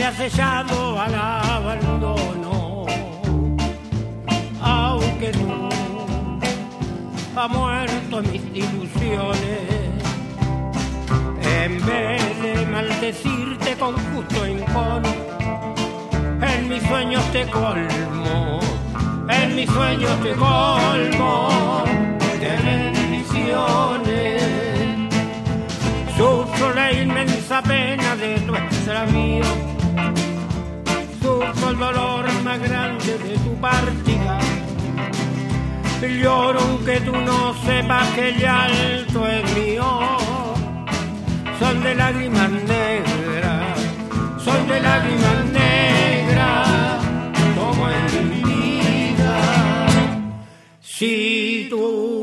ha sellado al abandono, aunque tú has muerto mis ilusiones. En vez de maldecirte con justo encono, en mis sueños te colmo, en mis sueños te colmo de bendiciones. Sufro la inmensa pena de tu extravío, sufro el dolor más grande de tu partida. Lloro aunque tú no sepas que el llanto es mío. Son de lágrimas negras, son de lágrimas negras, como en mi vida. Si tú